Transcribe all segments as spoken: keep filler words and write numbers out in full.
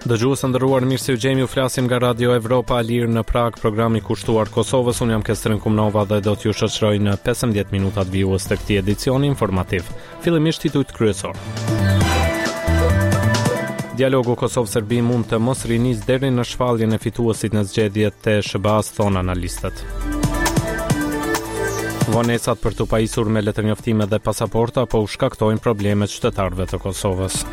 Dëgjues nderuar, mirë se u gjemi, u flasim nga Radio Evropa e Lirë në Prag, programi kushtuar Kosovës. Unë jam Kestrin Kumnova dhe do t'ju shoqëroj në pesëmbëdhjetë minutat vijues të këtij edicioni informativ. Fillimisht titujt kryesor. Dialogu Kosovë-Serbi mund të mos rinis deri në shfalljen e fituesit në zgjedhjet të S B A-s, thon analistët. Vonesat për të pajisur me letërnjoftime dhe pasaporta po u shkaktojnë problemet qytetarëve të Kosovës.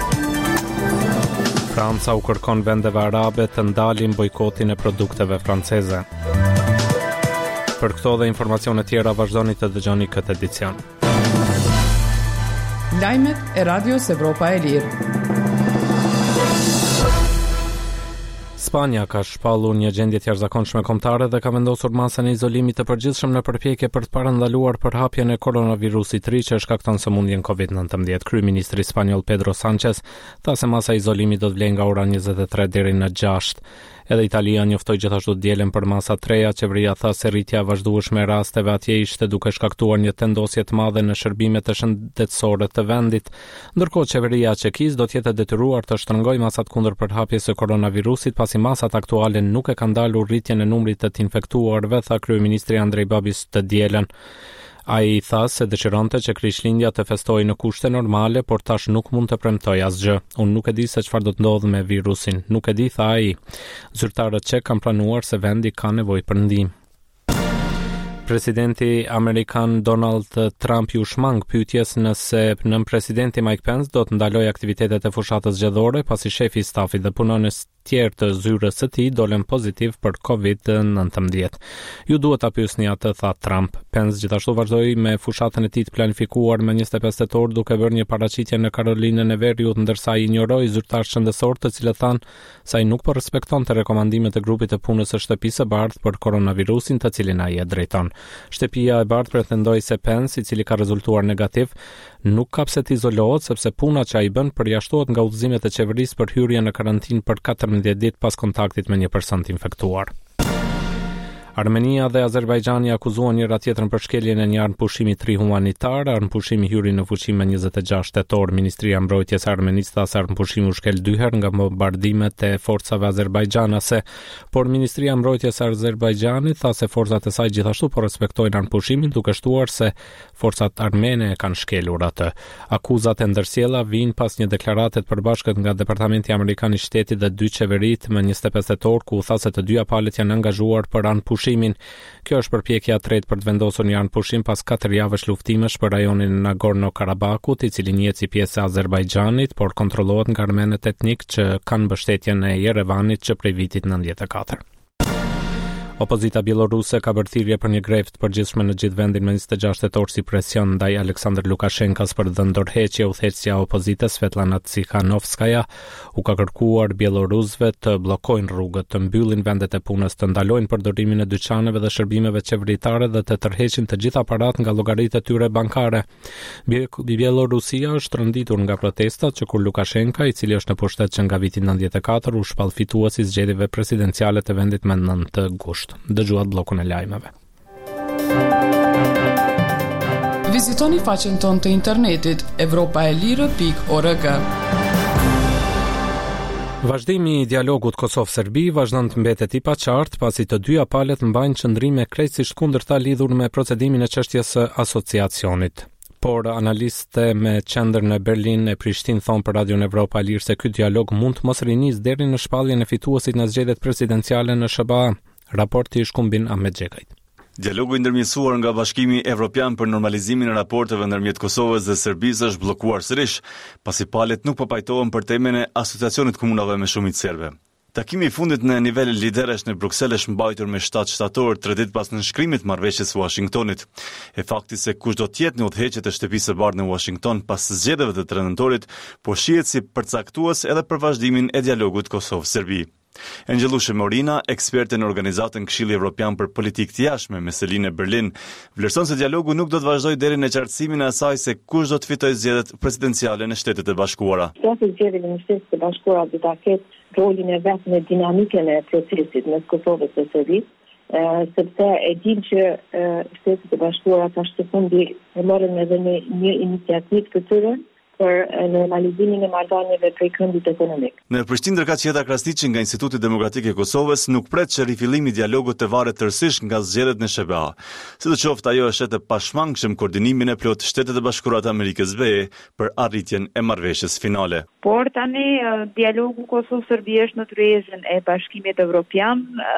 Franca u kërkon vendeve arabe të ndalin bojkotin e produkteve franceze. Për këto dhe informacione tjera vazhdoni të dëgjoni këtë edicion. Lajmet e Radios Evropa e Lirë. Spanja ka shpallur një gjendje të jashtëzakonshme kombëtare dhe ka vendosur masën e izolimit të përgjithshëm në përpjekje për të parandaluar përhapjen e koronavirusit tri që shkakton sëmundjen covid nineteen. Kryeministri spanjoll Pedro Sánchez tha se masa e izolimit do të vlejë nga ora njëzet e tre deri në gjashtë. Edhe Italia njoftoi gjithashtu dielën për masa treja. Qeveria tha se rritja e vazhdueshme e rasteve atje ishte duke shkaktuar një tendosje të madhe në shërbimet e shëndetësore të vendit. Ndërkohë qeveria e Çekisë do të jetë e detyruar të shtrëngojë masat kundër përhapjes së koronavirusit pasi masat aktuale nuk e kanë ndalur rritjen e numrit të infektuarve, tha kryeministri Andrej Babis të dielën. Ai tha se dëshironte që Krishtlindja të festojë në kushte normale, por tash nuk mund të premtoj asgjë. Unë nuk e di se çfarë do të ndodhë me virusin. Nuk e di, tha ai. Zyrtarët çek kanë planuar se vendi ka nevojë për ndihmë. Presidenti amerikan Donald Trump ju shmang pyetjes nëse nën presidenti Mike Pence do të ndalojë aktivitetet e fushatës zgjedhore pasi shefi i stafit dhe punonës tjerë të zyrës së tij dolën pozitiv për covid nineteen. Ju duhet ta pyesni atë, tha Trump. Pence gjithashtu vazhdoi me fushatën e tij të planifikuar me njëzet e pesë tetor duke bërë një paraqitje në Karolinën e Veriut, ndërsa ai injoroi zyrtarë shëndetësor të cilët thanë se ai nuk po respektonte rekomandimet e grupit të punës së shtëpisë së bardhë për koronavirusin, të cilin ai e drejton. Shtëpia e bardhë pretendoi se Pence, i cili ka rezultuar negativ, nuk ka pse të izolohet sepse puna që ai bën përjashtohet nga udhëzimet e qeverisë për hyrje në karantinë për katërmbëdhjetë ditë pas kontaktit me një person të infektuar. Armenia dhe Azerbajxhani akuzuan njëra tjetrën për shkeljen e një armëpushimi të ri humanitar. Armëpushimi hyri në fuqi me njëzet e gjashtë tetor. Ministria e Mbrojtjes armenisë tha se armëpushimi u shkel dy herë nga bombardimet e forcave azerbajxhanase, por Ministria e Mbrojtjes e Azerbajxhanit tha se forcat e saj gjithashtu po respektojnë armëpushimin, duke shtuar se forcat armene e kanë shkelur atë. Akuzat e ndërsjella vijnë pas një deklarate të përbashkët nga Departamenti Amerikan i Shtetit dhe dy qeveritë më njëzet e pesë tetor, ku tha se të dyja palët janë angazhuar për armëpushim. Kjo është përpjekja e tretë për të vendosur një armëpushim pas katër javësh luftimesh për rajonin e Nagorno-Karabakut, i cili njihet si pjesë e Azerbajxhanit, por kontrollohet nga armenët etnik që kanë mbështetjen e Yerevanit që prej vitit nëntëdhjetë e katër. Opozita bieloruse ka bërë thirrje për një grevë të përgjithshme në gjithë vendin me njëzet e gjashtë tetor si presion ndaj Aleksandr Lukashenkas për të ndërheqje. Udhëheqësja e opozitës Svetlana Tsikhanovskaja u ka kërkuar bielorusëve të bllokojnë rrugët, të mbyllin vendet e punës, të ndalojnë përdorimin e dyqaneve dhe shërbimeve qeveritare dhe të tërheqin të gjithë aparat nga llogaritë e tyre bankare. Bielorusia është rënditur nga protestat që kur Lukashenka, i cili është në pushtet që nga viti nëntëdhjetë e katër, u shpall fitues i zgjedhjeve presidenciale të vendit me nëntë gusht. Dëgjuat bllokun e lajmeve. Vizitoni faqen tonë të internetit evropaelire pikë org. Vazhdimi i dialogut Kosovë-Serbi vazhdon të mbetet i paqartë pasi të dyja palët mbajnë qëndrime krejtësisht kundërta lidhur me procedimin e çështjes së asociacionit. Por analistë me qendër në Berlin e Prishtinë thonë për Radion Evropa e Lirë se ky dialog mund të mos rinis deri në shpalljen e fituesit në zgjedhjet presidenciale në S B A. Raporti i Shkumbin Ahmet Xhekajt. Dialogu i ndërmjetësuar nga Bashkimi Evropian për normalizimin e raporteve ndërmjet Kosovës dhe Serbisë është bllokuar sërish, pasi palët nuk po pajtohen për temën e asociacionit komunave me shumicë serbe. Takimi i fundit në nivel lideresh në Bruksel është mbajtur me shtatë shtator, tre ditë pas nënshkrimit të marrëveshjes së Washingtonit. E fakti se kush do të jetë në udhëheqjet e shtëpisë së bardhë në Washington pas zgjedhjeve të tre nëntorit, po shihet si përcaktues edhe për vazhdimin e dialogut Kosovë-Serbi. Angelushe Morina, eksperte në organizatën Këshilli Evropian për Politikë të Jashtme me selinë në Berlin, vlerëson se dialogu nuk do të vazhdojë deri në qartësimin e asaj se kush do të fitojë zgjedhjet presidenciale në Shtetet e Bashkuara. Zgjedhjet në Shtetet e Bashkuara do ta ketë rolin e vet në dinamikën e procesit mes Kosovës dhe Serbisë, sepse e dim që Shtetet e Bashkuara tash të fundi e morën edhe një, një iniciativë të tyre për normalizimin e marrëdhënieve prej këndit ekonomik. Në Prishtinë ndërkaq Jeta Krasniqi nga Instituti Demokratik i Kosovës nuk pret që rifillimi i dialogut të varet tërësisht nga zgjedhjet në S B A. Sidoqoftë ajo është e pashmangshëm koordinimin e plot Shtetet e Bashkuara të Amerikës B E për arritjen e marrëveshjes finale. Por tani dialogu Kosovë-Serbi është në tryezën e Bashkimit Evropian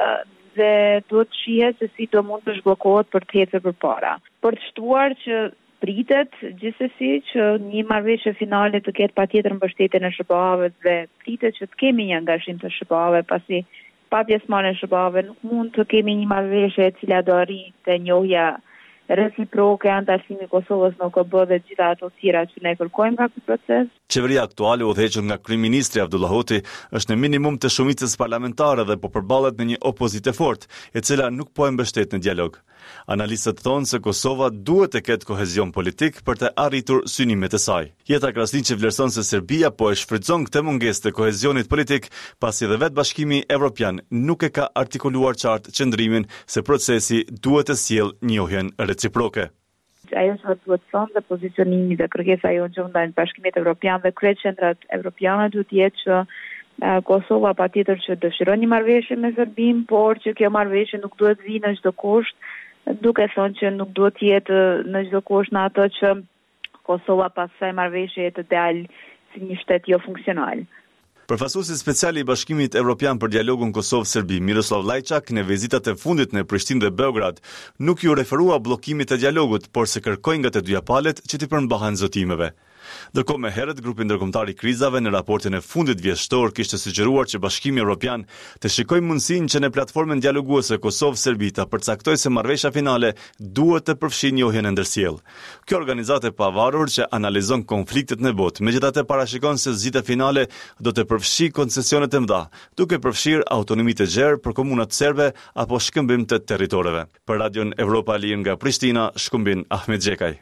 dhe duhet shihet se si do mund të zhbllokohet për të ecur përpara. Për të shtuar që pritet gjithsesi që një marrëveshje finale të ketë patjetër mbështetjen e S B A-ve dhe pritet që të kemi një angazhim të S B A-ve, pasi pa pjesëmarrjen e S B A-ve nuk mund të kemi një marrëveshje e cila do arrijë njohja reciproke, antarësimi i Kosovës në O K B dhe gjitha ato tjera që ne kërkojmë nga ky proces. Qeveria aktuale udhëhequr nga kryeministri Abdullah Hoti është në minimum të shumicës parlamentare dhe po përballet me një opozitë fortë, e cila nuk po e mbështet në dialog. Analistët thonë se Kosova duhet të ketë kohezion politik për të arritur synimet e saj. Jeta Krasniqi vlerëson se Serbia po e shfrytëzon këtë mungesë të kohezionit politik, pasi edhe vetë Bashkimi Evropian nuk e ka artikuluar qartë qëndrimin se procesi duhet të sjellë njohjen reciproke. Ajo që duhet thonë dhe pozicionimi dhe kërkesa jonë që ndaj Bashkimit Evropian dhe kryeqendrat evropiane duhet jetë që uh, Kosova patjetër që dëshiron një marrëveshje me Serbinë, por që kjo marrëveshje nuk duhet vi në çdo kusht, duke thonë që nuk duhet jetë në çdo kusht në ato që Kosova pas kësaj marrëveshje të dalë si një shtet jo funksional. Përfaqësuesi special i Bashkimit Evropian për dialogun Kosovë-Serbi, Miroslav Lajçak, në vizitat e fundit në Prishtinë dhe Beograd, nuk ju referua bllokimit të dialogut, por se kërkoi nga të dyja palët që t'i përmbahen zotimeve. Ndërkohë më herët grupi ndërkombëtar i krizave në raportin e fundit vjeshtor kishte sugjeruar që Bashkimi Evropian të shikojë mundësinë që në platformën dialoguese Kosovë-Serbi ta përcaktojë se marrëveshja finale duhet të përfshijë njohjen e ndërsjellë. Kjo organizatë e pavarur që analizon konfliktet në botë, megjithatë parashikon se zgjidhja finale do të përfshijë koncesionet e mëdha, duke përfshirë autonomi të gjerë për komunat serbe apo shkëmbim të territoreve. Për Radion Evropa e Lirë nga Prishtina, shkëmbin Ahmet Xhekaj.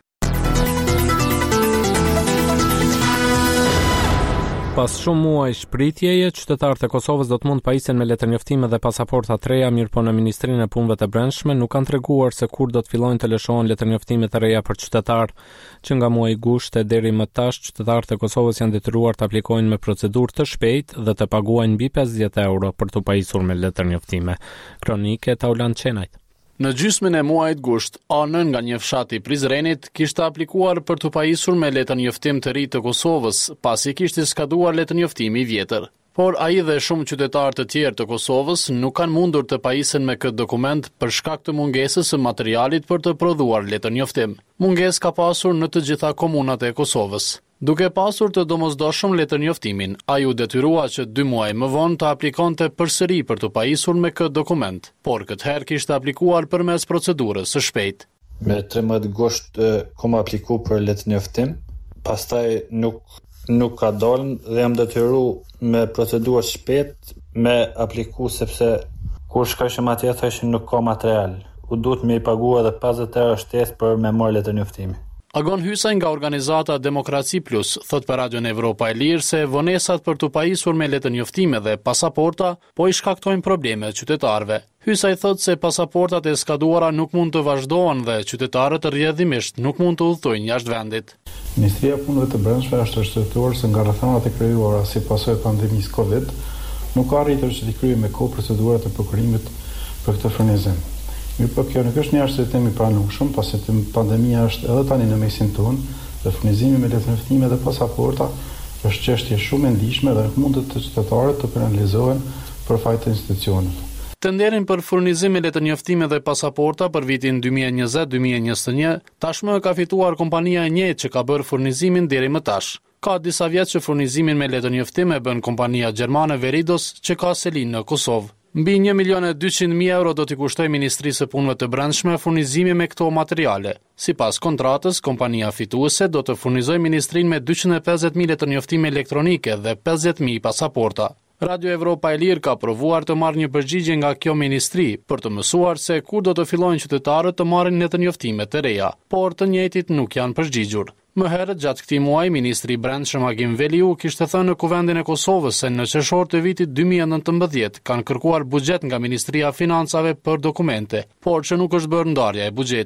Pas shumë muaj shpritjeje, qytetarët e Kosovës do të mund pajisen me letërnjoftime dhe pasaporta të reja, mirë po në Ministrinë e Punëve të Brendshme nuk kanë treguar se kur do të fillojnë të lëshohen letërnjoftime të reja për qytetarë, që nga muaji gusht e deri më tash qytetarët e Kosovës janë detyruar të aplikojnë me procedurë të shpejtë dhe të paguajnë mbi pesëdhjetë euro për të pajisur me letërnjoftime. Kronike Taulan Çenajt. Në gjysmën e muajit gusht, anën nga një fshat i Prizrenit kishte aplikuar për të pajisur me letërnjoftim të ri të Kosovës, pasi kishte skaduar letërnjoftimi i vjetër. Por ai dhe shumë qytetarë të tjerë të Kosovës nuk kanë mundur të pajisen me këtë dokument për shkak të mungesës së materialit për të prodhuar letërnjoftim. Mungesë ka pasur në të gjitha komunat e Kosovës. Duke pasur të domosdoshëm letërnjoftimin, ai u detyrua që dy muaj më vonë të aplikonte përsëri për të pajisur me këtë dokument, por këtë herë kishte aplikuar përmes procedurës së shpejtë. Me tridhjetë gusht kam apliku për letërnjoftim, pastaj nuk nuk ka dalë dhe jam detyruar me procedurë shpejtë me apliku sepse kur shkojshim atje thoshin nuk ka material. U duhet me i paguar edhe pesëdhjetë euro shtesë për me marrë letërnjoftimi. Agon Hysaj nga organizata Demokraci Plus thot për Radion Evropa e Lirë se vonesat për të pajisur me letërnjoftime dhe pasaporta po i shkaktojnë probleme qytetarëve. Hysaj thot se pasaportat e skaduara nuk mund të vazhdohen dhe qytetarët rrjedhimisht nuk mund të udhtojnë jashtë vendit. Ministria e Punëve të Brendshme është shtruar se nga rrethanat e krijuara si pasojë të pandemisë Covid, nuk ka arritur që të kryejë me kohë procedurat e prokurimit për këtë furnizim. Mirë po kjo nuk është një arsyetim i pranueshëm, pasi pandemia është edhe tani në mesin tonë dhe furnizimi me letërnjoftime dhe pasaporta është çështje shumë e ndihshme dhe nuk mund të qytetarët të penalizohen për fajt të institucioneve. Tenderin për furnizim me letërnjoftime dhe pasaporta për vitin dy mijë e njëzet dy mijë e njëzet e një tashmë ka fituar kompania e njëjtë që ka bërë furnizimin deri më tash. Ka disa vjet që furnizimin me letërnjoftime bën kompania gjermane Veridos që ka selinë në Kosovë. Mbi një milion e dyqind mijë euro do t'i kushtoj Ministrisë së Punëve të Brendshme furnizimi me këto materiale. Sipas kontratës, kompania fituese do të furnizojë ministrinë me dyqind e pesëdhjetë mijë letërnjoftime elektronike dhe pesëdhjetë mijë pasaporta. Radio Evropa e Lirë ka provuar të marrë një përgjigje nga kjo ministri për të mësuar se kur do të fillojnë qytetarët të marrin letërnjoftime të reja, por të njëjtit nuk janë përgjigjur. Më herët gjatë këtij muaji, ministri i Brendshëm Agim Veliu kishte thënë në Kuvendin e Kosovës se në qershor të vitit dy mijë e nëntëmbëdhjetë kanë kërkuar buxhet nga Ministria e Financave për dokumente, por që nuk është bërë ndarja e buxhetit.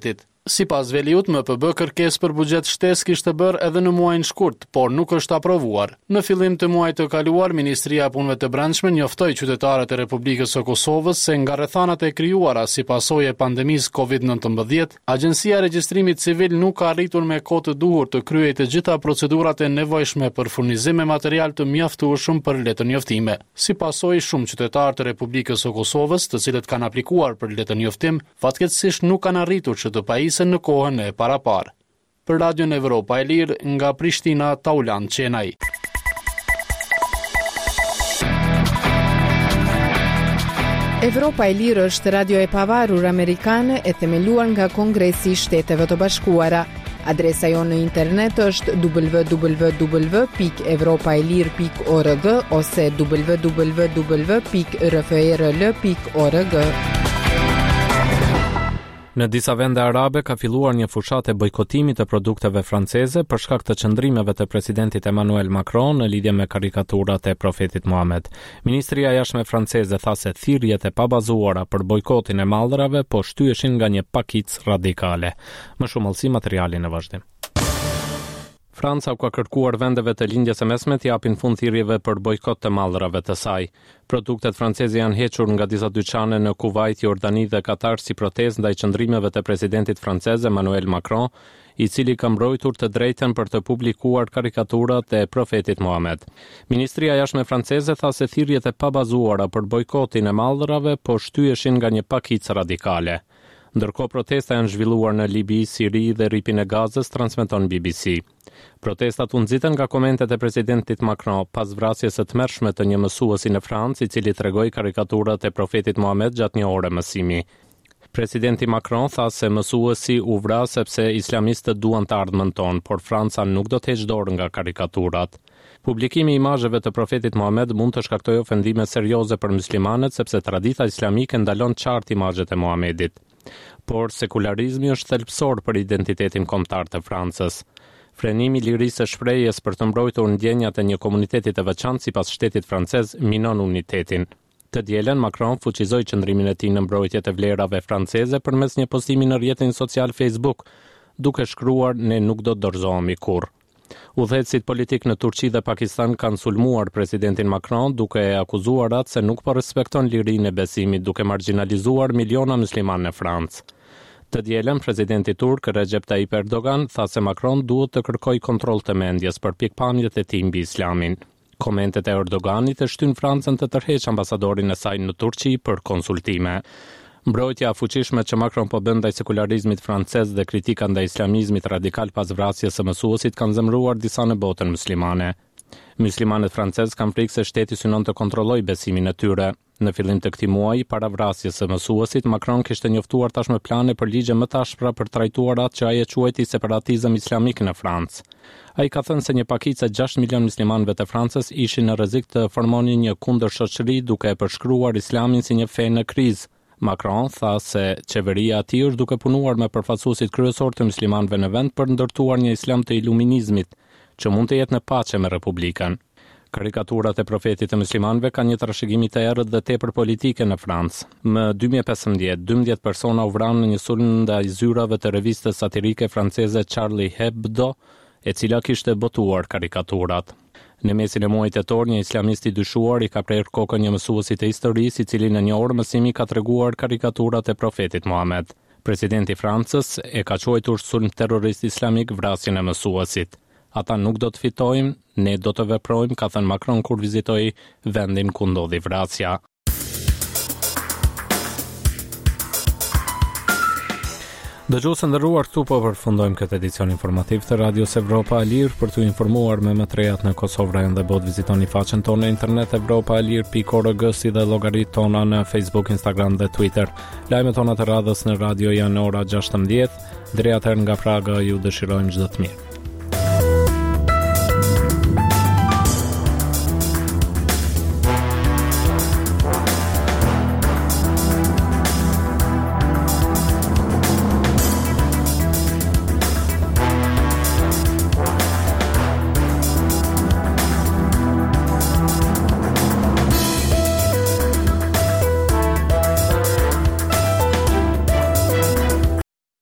Sipas Veliut, M P B kërkesë për buxhet shtesë kishte bërë edhe në muajin shkurt, por nuk është aprovuar. Në fillim të muajit të kaluar, Ministria e Punëve të Brendshme njoftoi qytetarët e Republikës së Kosovës se nga rrethanat e krijuara si pasojë e pandemisë kovid nëntëmbëdhjetë, Agjencia e Regjistrimit Civil nuk ka arritur me kohë të duhur të kryejë të gjitha procedurat e nevojshme për furnizim me material të mjaftueshëm për letërnjoftime. Si pasojë, shumë qytetarë të Republikës së Kosovës, të cilët kanë aplikuar për letërnjoftim, fatkeqësisht nuk kanë arritur që të pajisën në kohën e parapar. Për Radion Evropa e Lirë, nga Prishtina, Taulan Qenaj. Evropa e Lirë është radio e pavarur amerikane e themeluar nga Kongresi i Shteteve të Bashkuara. Adresa jonë në internet është w w w pikë evropaelir pikë org ose w w w pikë r f r l pikë org. Në disa vende arabe ka filluar një fushatë e bojkotimit të produkteve franceze për shkak të çndrimeve të presidentit Emmanuel Macron në lidhje me karikaturat e profetit Muhammed. Ministria e Jashtme franceze tha se thirrjet e pabazuara për bojkotin e mallrave po shtyheshin nga një pakicë radikale. Më shumë mëlsi materiali në vazhdim. Franca u ka kërkuar vendeve të lindjes së mesme të japin fund thirrjeve për bojkot të mallrave të saj. Produktet franceze janë hequr nga disa dyqane në Kuvajt, Jordani dhe Katar si protestë ndaj çndrimeve të presidentit francez Emmanuel Macron, i cili ka mbrojtur të drejtën për të publikuar karikaturat e profetit Muhammed. Ministria e Jashtme franceze tha se thirrjet e pabazuara për bojkotin e mallrave po shtyheshin nga një pakicë radikale. Ndërkohë protesta janë zhvilluar në Libi, Siri dhe rripin e Gazës, transmeton B B C. Protestat u nxitën nga komentet e presidentit Macron pas vrasjes së tmerrshme të një mësuesi në Francë, i cili tregoi karikaturat e profetit Muhammed gjatë një ore mësimi. Presidenti Macron tha se mësuesi u vras sepse islamistët duan të ardhmën tonë, por Franca nuk do të heqë dorë nga karikaturat. Publikimi i imazheve të profetit Muhammed mund të shkaktojë ofendime serioze për muslimanët sepse tradita islamike ndalon qartë imazhet e Muhamedit. Por sekularizmi është thelbësor për identitetin kombëtar të Francës. Frenimi i lirisë së shprehjes për të mbrojtur ndjenjat e një komuniteti të veçantë sipas shtetit francez minon unitetin. Të dielën Macron fuqizoi qëndrimin e tij në mbrojtje të vlerave franceze përmes një postimi në rrjetin social Facebook, duke shkruar ne nuk do të dorëzohemi kurrë. Udhëheqësit politik në Turqi dhe Pakistan kanë sulmuar presidentin Macron duke e akuzuar atë se nuk po respekton lirinë e besimit, duke marginalizuar miliona muslimanë në Francë. Të dielën presidenti turk Recep Tayyip Erdogan tha se Macron duhet të kërkojë kontroll të mendjes për pikpamjet e tij mbi islamin. Komentet e Erdoganit e shtyn Francën të tërheqë ambasadorin e saj në Turqi për konsultime. Mbrojtja e fuqishme që Macron po bën ndaj sekularizmit francez dhe kritika ndaj islamizmit radikal pas vrasjes së mësuesit kanë zemëruar disa në botën muslimane. Muslimanët francezë kanë frikë se shteti synon të kontrollojë besimin e tyre. Në fillim të këtij muaji, para vrasjes së mësuesit, Macron kishte njoftuar tashmë plane për ligje më të ashpra për trajtuar atë që ai e quajti separatizëm islamik në Francë. Ai ka thënë se një pakicë e gjashtë milion muslimanëve të Francës ishin në rrezik të formonin një kundërshoqëri duke e përshkruar islamin si një fe në krizë. Macron tha se qeveria e tij është duke punuar me përfaqësuesit kryesor të muslimanëve në vend për ndërtuar një islam të iluminizmit, që mund të jetë në paqe me Republikën. Karikaturat e profetit të muslimanëve kanë një trashëgim të errët dhe tepër politike në Francë. Më dy mijë e pesëmbëdhjetë, dymbëdhjetë persona u vranë në një sulm ndaj zyrave të revistës satirike franceze Charlie Hebdo, e cila kishte botuar karikaturat. Në mesin e muajit tetor, një islamist i dyshuar i ka prerë kokën një mësuesi të historisë, i cili në një orë mësimi ka treguar karikaturat e profetit Muhammed. Presidenti i Francës e ka quajtur sulm terrorist islamik vrasjen e mësuesit. Ata nuk do të fitojmë, ne do të veprojmë, ka thënë Macron kur vizitoi vendin ku ndodhi vrasja. Dëgjues të nderuar, këtu po përfundojmë këtë edicion informativ të Radios Evropa e Lirë. Për t'u informuar me më të rejat në Kosovë, Rajon dhe botë, vizitoni faqen tonë në internet evropa e lirë pikë org, si dhe llogaritë tona në Facebook, Instagram dhe Twitter. Lajmet tona të radhës në radio janë ora gjashtëmbëdhjetë. Deri atëherë nga Praga ju dëshirojmë çdo të mirë.